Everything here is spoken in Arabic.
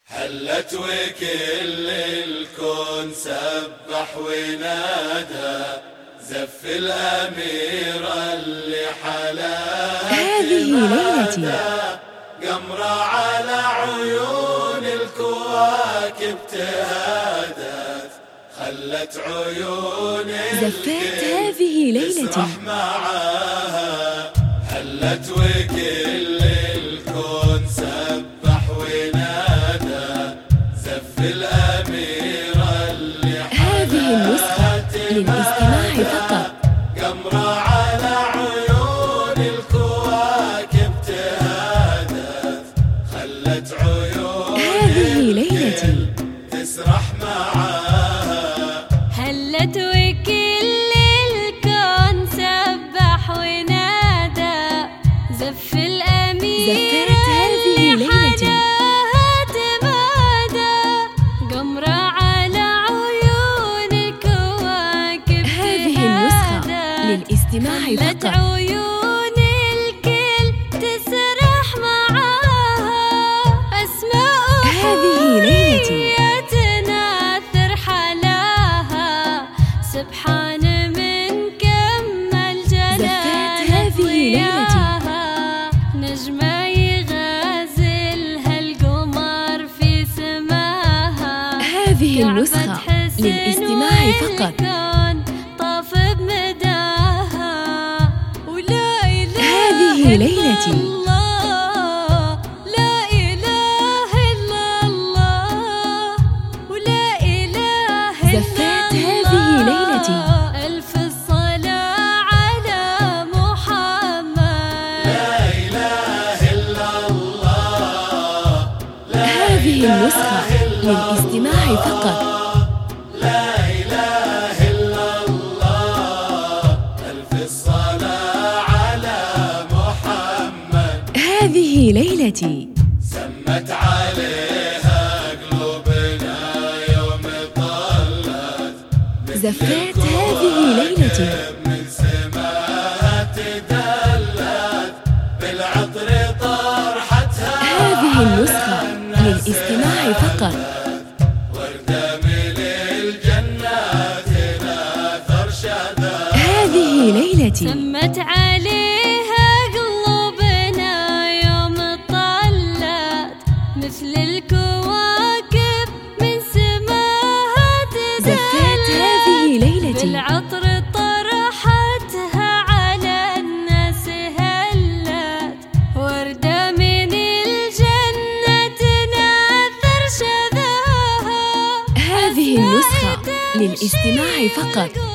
حلت وكل الكون سبح ونادى، زف الأميرة اللي حلاها هذه ليلتي. قمرة على عيون الكواكب تهادت، خلت عيون زفت هذه ليلتي تسرح معاها. حلت وكل الكون سبح ونادى، زف الأميرة اللي هذه النسخة للاستماع فقط. قمرة على عيون الكواكب تهادت، خلت عيون هذه ليلتي تسرح معاها. هلت وكل الكون سبح ونادى، زف الأميرة زفت هذه ليلتي. قمرة على عيون الكواكب هذه النسخة للاستماع خلت فقط. عيون الكل تسرح معاها. أسماء هذه ليلتي. تناثر حلاها، سبحان من كمل جلال زفت هذه ليلتي. نجمة يغازلها القمر في سماها. هذه النسخة للاستماع فقط. طاف بمداها. ولا إله هذه ليلتي. الله، لا إله إلا الله، ولا إله إلا زفت هذه ليلتي. ألف الصلاة على محمد. لا إله إلا الله، هذه النسخة للاستماع فقط. لا إله إلا الله، ألف الصلاة على محمد. هذه ليلتي. سمت عليها قلوبنا يوم طلت، زفت هذه ليلتي. من سماها تدلت، بالعطر طرحتها هذه النسخة للاستماع فقط. وردة من الجنات ناثر شذا. هذه ليلتي. سمت عليها قلوبنا يوم طلت، مثل الكواكب من سماها زفت هذه ليلتي. بالعطر طرحتها على الناس هلت. وردة من الجنة تناثر شذاها. هذه النسخة للاستماع فقط.